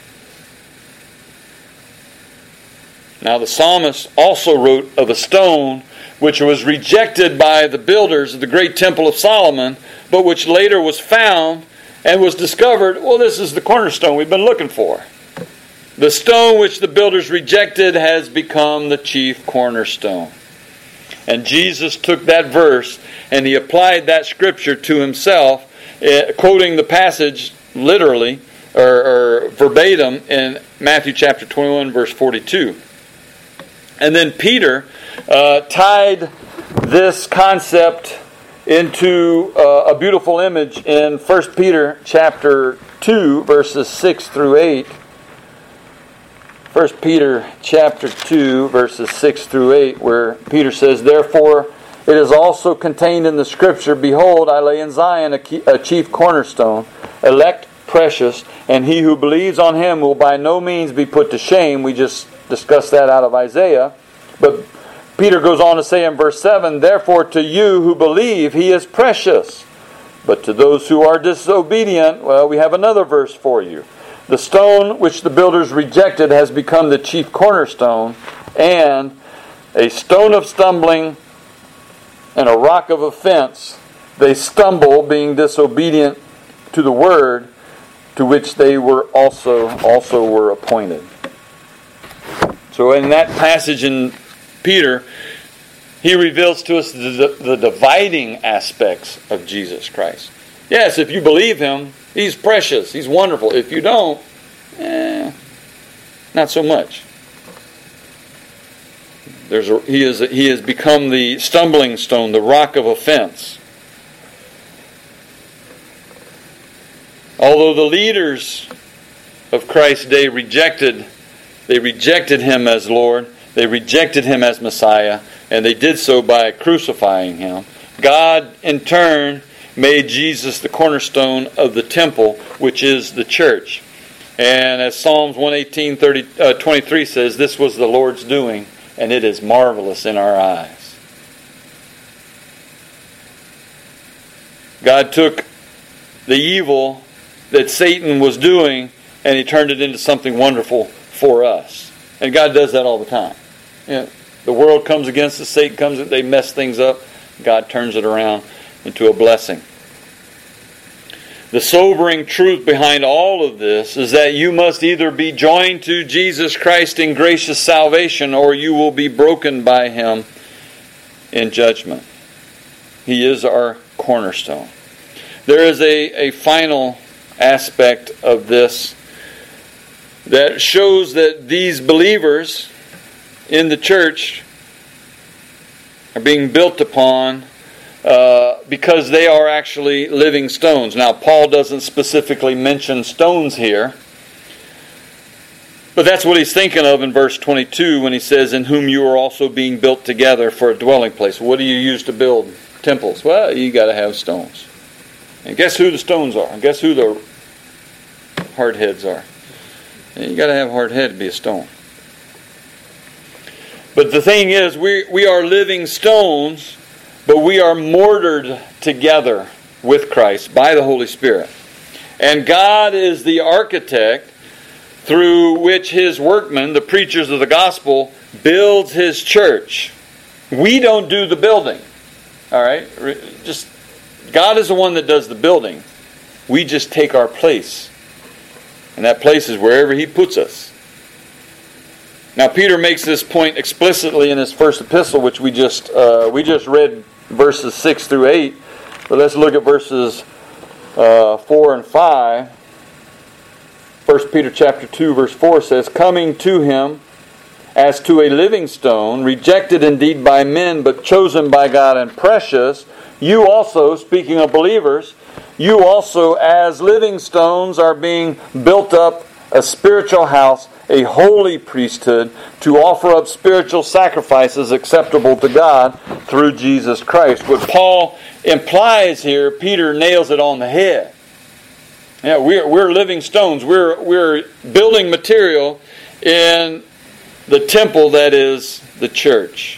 Now the psalmist also wrote of a stone which was rejected by the builders of the great temple of Solomon, but which later was found and was discovered. Well, this is the cornerstone we've been looking for. The stone which the builders rejected has become the chief cornerstone. And Jesus took that verse and he applied that scripture to himself, quoting the passage literally or verbatim in Matthew chapter 21, verse 42. And then Peter tied this concept into a beautiful image in 1 Peter chapter 2, verses 6 through 8. 1 Peter chapter 2, verses 6 through 8, where Peter says, "Therefore it is also contained in the Scripture, Behold, I lay in Zion a chief cornerstone, elect, precious, and he who believes on him will by no means be put to shame." We just discussed that out of Isaiah. But Peter goes on to say in verse 7, "Therefore to you who believe he is precious. But to those who are disobedient," well, we have another verse for you. "The stone which the builders rejected has become the chief cornerstone, and a stone of stumbling and a rock of offense. They stumble, being disobedient to the word, to which they were also were appointed." So in that passage in Peter, he reveals to us the dividing aspects of Jesus Christ. Yes, if you believe him, he's precious, he's wonderful. If you don't, not so much. He has become the stumbling stone, the rock of offense. Although the leaders of Christ's day rejected him as Lord, they rejected him as Messiah, and they did so by crucifying him. God, in turn, made Jesus the cornerstone of the temple, which is the church. And as Psalms 118:23 says, "This was the Lord's doing, and it is marvelous in our eyes." God took the evil that Satan was doing, and he turned it into something wonderful for us. And God does that all the time. The world comes against us, Satan comes, they mess things up. God turns it around into a blessing. The sobering truth behind all of this is that you must either be joined to Jesus Christ in gracious salvation, or you will be broken by him in judgment. He is our cornerstone. There is a final aspect of this that shows that these believers in the church are being built upon because they are actually living stones. Now, Paul doesn't specifically mention stones here, but that's what he's thinking of in verse 22 when he says, "In whom you are also being built together for a dwelling place." What do you use to build temples? Well, you got to have stones. And guess who the stones are? And guess who the hard heads are? You got to have a hard head to be a stone. But the thing is, we are living stones, but we are mortared together with Christ by the Holy Spirit. And God is the architect through which His workmen, the preachers of the gospel, builds His church. We don't do the building. All right? Just God is the one that does the building. We just take our place. And that place is wherever He puts us. Now Peter makes this point explicitly in his first epistle, which we just read verses 6 through 8. But let's look at verses 4 and 5. 1 Peter chapter 2 verse 4 says, "Coming to Him as to a living stone, rejected indeed by men, but chosen by God and precious, you also," speaking of believers, "you also as living stones are being built up a spiritual house, a holy priesthood, to offer up spiritual sacrifices acceptable to God through Jesus Christ." What Paul implies here, Peter nails it on the head. Yeah, we're living stones. We're building material in the temple that is the church.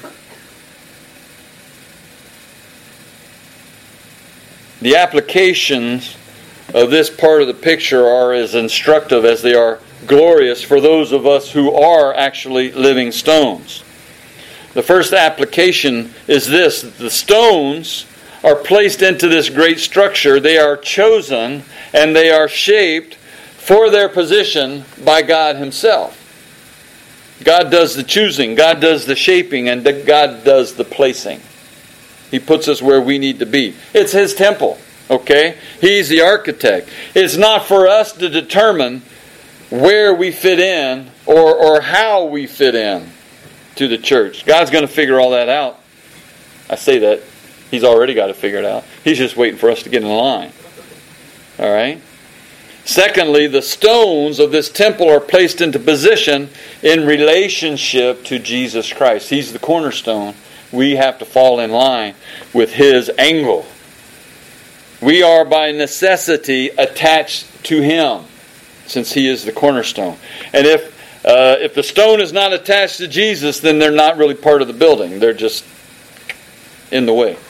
The applications of this part of the picture are as instructive as they are glorious for those of us who are actually living stones. The first application is this: the stones are placed into this great structure. They are chosen and they are shaped for their position by God Himself. God does the choosing, God does the shaping, and God does the placing. He puts us where we need to be. It's His temple, okay? He's the architect. It's not for us to determine where we fit in or how we fit in to the church. God's going to figure all that out. I say that. He's already got to figure it out. He's just waiting for us to get in line. All right? Secondly, the stones of this temple are placed into position in relationship to Jesus Christ. He's the cornerstone. We have to fall in line with His angle. We are by necessity attached to Him, since He is the cornerstone. And if the stone is not attached to Jesus, then they're not really part of the building. They're just in the way.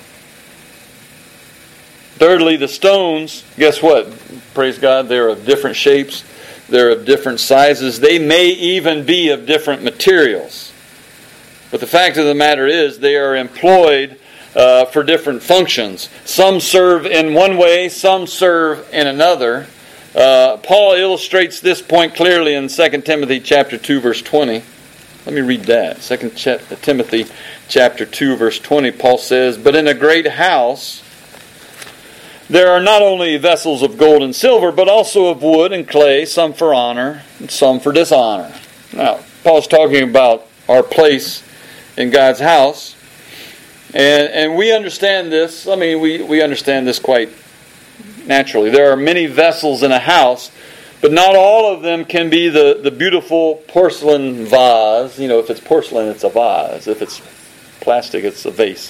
Thirdly, the stones, guess what? Praise God, they're of different shapes. They're of different sizes. They may even be of different materials. But the fact of the matter is, they are employed for different functions. Some serve in one way, some serve in another. Paul illustrates this point clearly in 2 Timothy chapter 2, verse 20. Let me read that. 2 Timothy chapter 2, verse 20, Paul says, "But in a great house there are not only vessels of gold and silver, but also of wood and clay, some for honor and some for dishonor." Now, Paul's talking about our place in God's house. And we understand this. I mean, we understand this quite naturally. There are many vessels in a house, but not all of them can be the beautiful porcelain vase. You know, if it's porcelain, it's a vase. If it's plastic, it's a vase.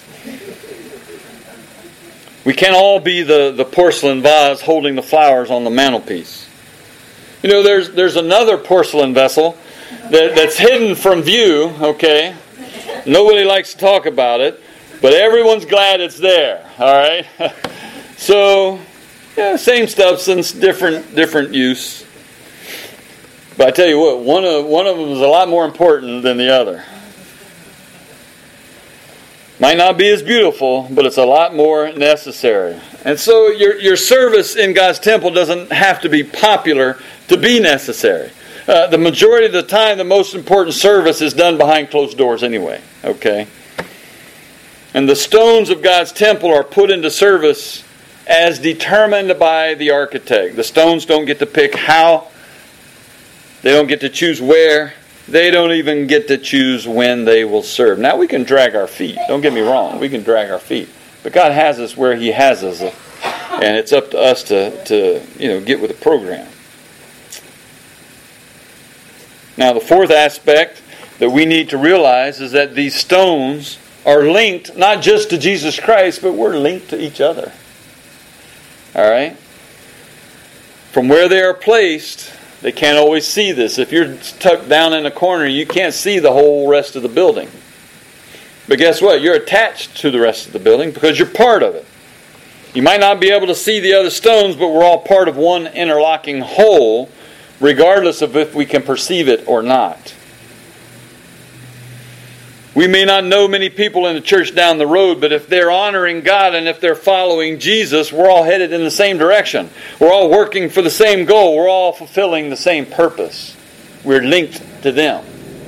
We can't all be the porcelain vase holding the flowers on the mantelpiece. You know, there's another porcelain vessel that's hidden from view, okay? Nobody likes to talk about it, but everyone's glad it's there, all right? So, yeah, same substance, different use. But I tell you what, one of them is a lot more important than the other. Might not be as beautiful, but it's a lot more necessary. And so your service in God's temple doesn't have to be popular to be necessary. The majority of the time, the most important service is done behind closed doors anyway. Okay? And the stones of God's temple are put into service as determined by the architect. The stones don't get to pick how. They don't get to choose where. They don't even get to choose when they will serve. Now, we can drag our feet. Don't get me wrong. We can drag our feet. But God has us where He has us. And it's up to us to get with the program. Now, the fourth aspect that we need to realize is that these stones are linked not just to Jesus Christ, but we're linked to each other. All right? From where they are placed, they can't always see this. If you're tucked down in a corner, you can't see the whole rest of the building. But guess what? You're attached to the rest of the building because you're part of it. You might not be able to see the other stones, but we're all part of one interlocking whole regardless of if we can perceive it or not. We may not know many people in the church down the road, but if they're honoring God and if they're following Jesus, we're all headed in the same direction. We're all working for the same goal. We're all fulfilling the same purpose. We're linked to them.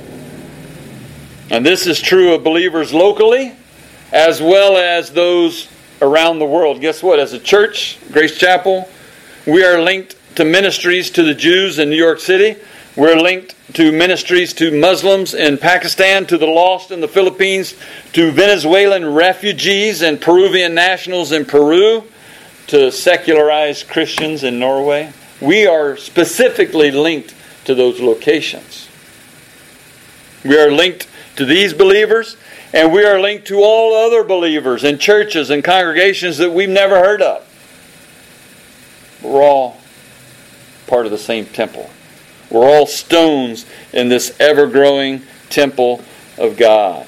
And this is true of believers locally as well as those around the world. Guess what? As a church, Grace Chapel, we are linked to ministries to the Jews in New York City. We're linked to ministries to Muslims in Pakistan, to the lost in the Philippines, to Venezuelan refugees and Peruvian nationals in Peru, to secularized Christians in Norway. We are specifically linked to those locations. We are linked to these believers, and we are linked to all other believers in churches and congregations that we've never heard of. We're all part of the same temple. We're all stones in this ever-growing temple of God.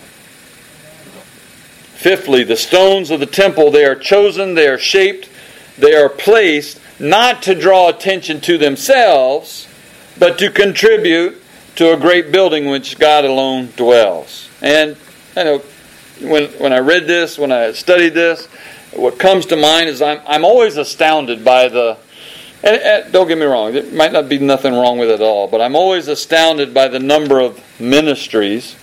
Fifthly, the stones of the temple, they are chosen, they are shaped, they are placed not to draw attention to themselves, but to contribute to a great building which God alone dwells. And I know when I read this, when I studied this, what comes to mind is I'm always astounded by the... And don't get me wrong, there might not be nothing wrong with it at all, but I'm always astounded by the number of ministries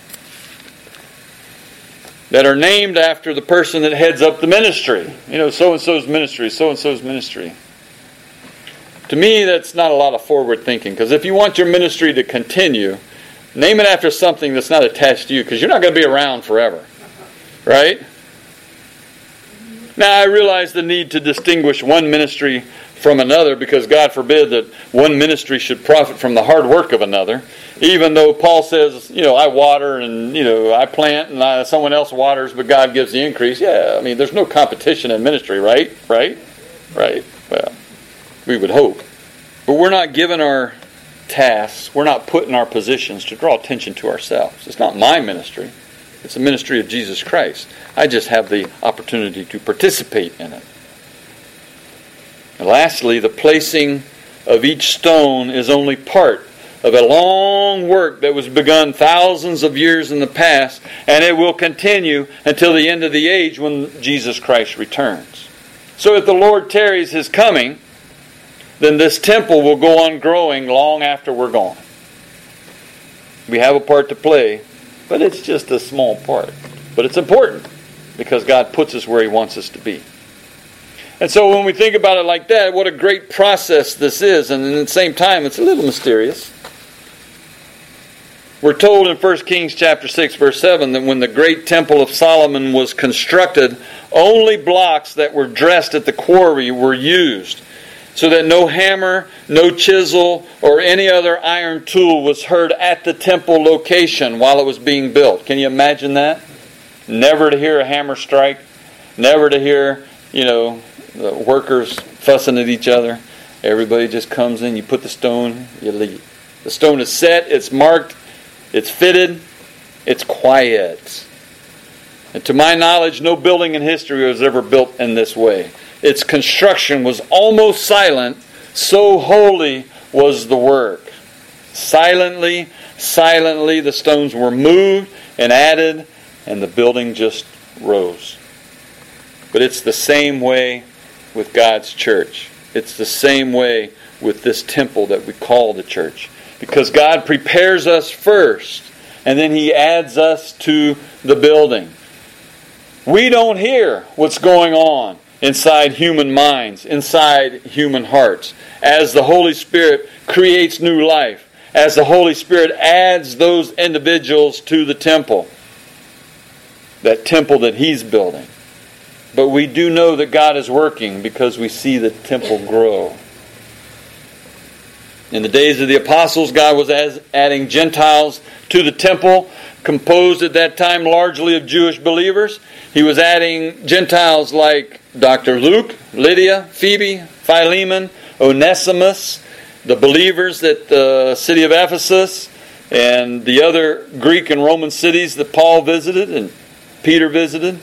that are named after the person that heads up the ministry. You know, so-and-so's ministry, so-and-so's ministry. To me, that's not a lot of forward thinking, because if you want your ministry to continue, name it after something that's not attached to you, because you're not going to be around forever. Right? Now, I realize the need to distinguish one ministry from another, because God forbid that one ministry should profit from the hard work of another. Even though Paul says, I water and, I plant and someone else waters, but God gives the increase. Yeah, I mean, there's no competition in ministry, right? Right? Well, we would hope. But we're not given our tasks, we're not put in our positions to draw attention to ourselves. It's not my ministry. It's the ministry of Jesus Christ. I just have the opportunity to participate in it. And lastly, the placing of each stone is only part of a long work that was begun thousands of years in the past, and it will continue until the end of the age when Jesus Christ returns. So if the Lord tarries His coming, then this temple will go on growing long after we're gone. We have a part to play, but it's just a small part. But it's important because God puts us where He wants us to be. And so when we think about it like that, what a great process this is. And at the same time, it's a little mysterious. We're told in 1 Kings chapter 6, verse 7, that when the great temple of Solomon was constructed, only blocks that were dressed at the quarry were used, so that no hammer, no chisel, or any other iron tool was heard at the temple location while it was being built. Can you imagine that? Never to hear a hammer strike, never to hear, the workers fussing at each other. Everybody just comes in, you put the stone, you leave. The stone is set, it's marked, it's fitted, it's quiet. And to my knowledge, no building in history was ever built in this way. Its construction was almost silent, so holy was the work. Silently, the stones were moved and added, and the building just rose. But it's the same way with God's church. It's the same way with this temple that we call the church. Because God prepares us first, and then He adds us to the building. We don't hear what's going on inside human minds, inside human hearts, as the Holy Spirit creates new life, as the Holy Spirit adds those individuals to the temple, that temple that He's building. But we do know that God is working because we see the temple grow. In the days of the apostles, God was adding Gentiles to the temple, composed at that time largely of Jewish believers. He was adding Gentiles like Dr. Luke, Lydia, Phoebe, Philemon, Onesimus, the believers at the city of Ephesus, and the other Greek and Roman cities that Paul visited and Peter visited.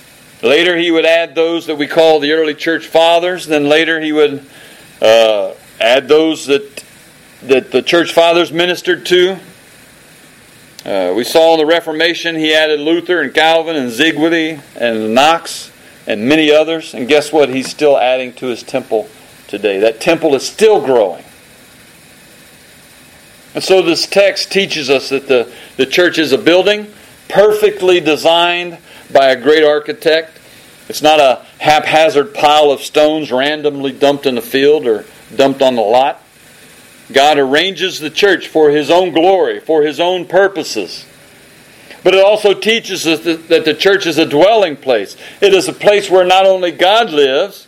Later he would add those that we call the early church fathers. Then later he would Add those that the church fathers ministered to. We saw in the Reformation he added Luther and Calvin and Zwingli and Knox and many others. And guess what? He's still adding to his temple today. That temple is still growing. And so this text teaches us that the church is a building perfectly designed by a great architect. It's not a haphazard pile of stones randomly dumped in the field or dumped on the lot. God arranges the church for His own glory, for His own purposes. But it also teaches us that the church is a dwelling place. It is a place where not only God lives,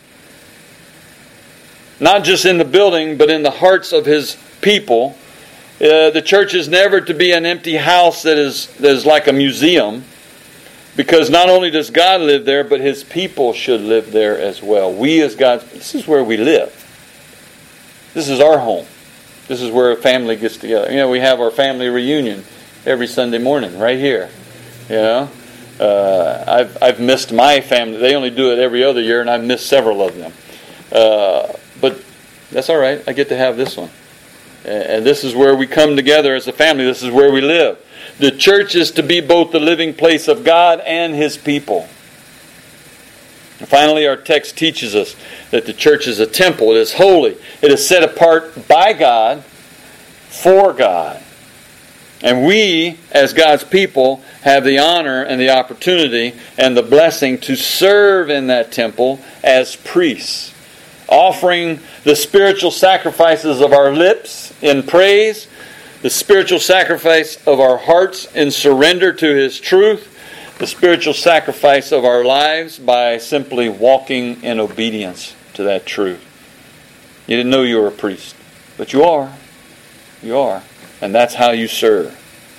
not just in the building, but in the hearts of His people. The church is never to be an empty house that is like a museum, because not only does God live there, but His people should live there as well. We as God's, this is where we live. This is our home. This is where a family gets together. You know, we have our family reunion every Sunday morning right here. You know, I've missed my family. They only do it every other year, and I've missed several of them. But that's all right. I get to have this one. And this is where we come together as a family. This is where we live. The church is to be both the living place of God and His people. And finally, our text teaches us that the church is a temple. It is holy. It is set apart by God, for God. And we, as God's people, have the honor and the opportunity and the blessing to serve in that temple as priests, offering the spiritual sacrifices of our lips in praise, the spiritual sacrifice of our hearts in surrender to His truth, the spiritual sacrifice of our lives by simply walking in obedience to that truth. You didn't know you were a priest, but you are. You are. And that's how you serve.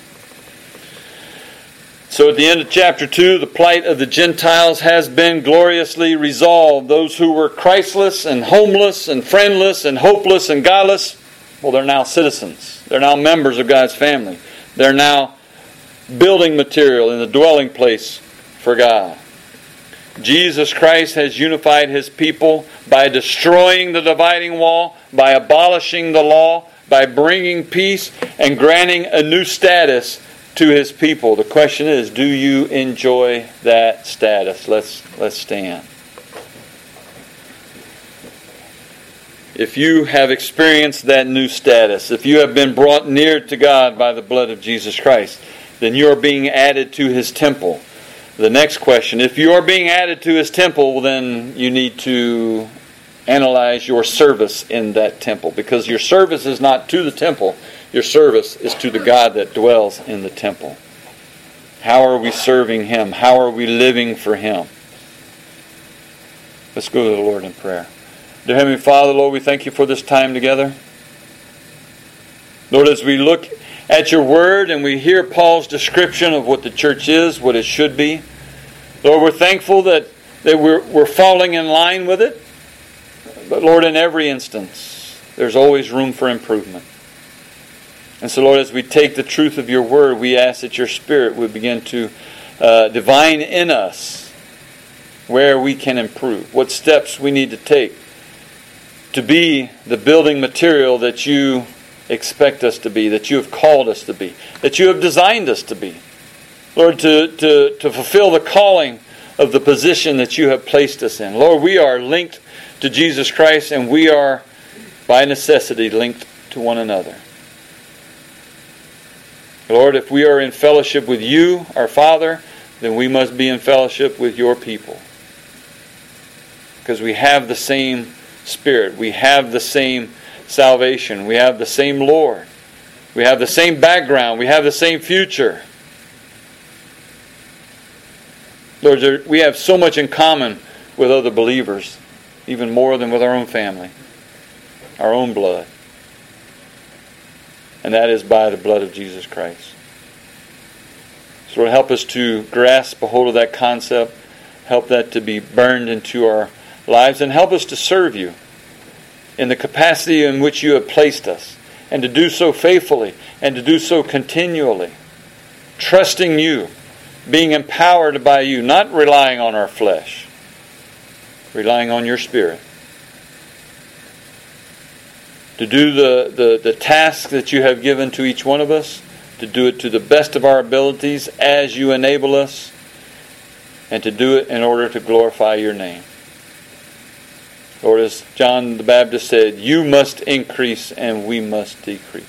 So at the end of chapter 2, the plight of the Gentiles has been gloriously resolved. Those who were Christless and homeless and friendless and hopeless and godless, well, they're now citizens. They're now members of God's family. They're now building material in the dwelling place for God. Jesus Christ has unified His people by destroying the dividing wall, by abolishing the law, by bringing peace and granting a new status to His people. The question is, do you enjoy that status? Let's stand. If you have experienced that new status, if you have been brought near to God by the blood of Jesus Christ, then you are being added to His temple. The next question, if you are being added to His temple, then you need to analyze your service in that temple, because your service is not to the temple. Your service is to the God that dwells in the temple. How are we serving Him? How are we living for Him? Let's go to the Lord in prayer. Dear Heavenly Father, Lord, we thank You for this time together. Lord, as we look at Your Word and we hear Paul's description of what the church is, what it should be, Lord, we're thankful that we're falling in line with it. But Lord, in every instance, there's always room for improvement. And so, Lord, as we take the truth of Your Word, we ask that Your Spirit would begin to divine in us where we can improve, what steps we need to take to be the building material that You expect us to be, that You have called us to be, that You have designed us to be. Lord, to fulfill the calling of the position that You have placed us in. Lord, we are linked to Jesus Christ, and we are, by necessity, linked to one another. Lord, if we are in fellowship with You, our Father, then we must be in fellowship with Your people. Because we have the same Spirit. We have the same salvation. We have the same Lord. We have the same background. We have the same future. Lord, we have so much in common with other believers, even more than with our own family, our own blood. And that is by the blood of Jesus Christ. So Lord, help us to grasp a hold of that concept. Help that to be burned into our lives. And help us to serve You in the capacity in which You have placed us. And to do so faithfully. And to do so continually. Trusting You. Being empowered by You. Not relying on our flesh. Relying on Your Spirit. to do the task that you have given to each one of us, to do it to the best of our abilities as you enable us, and to do it in order to glorify your name. Lord, as John the Baptist said, you must increase and we must decrease.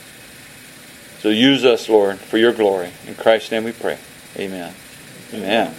So use us, Lord, for your glory. In Christ's name we pray. Amen. Amen.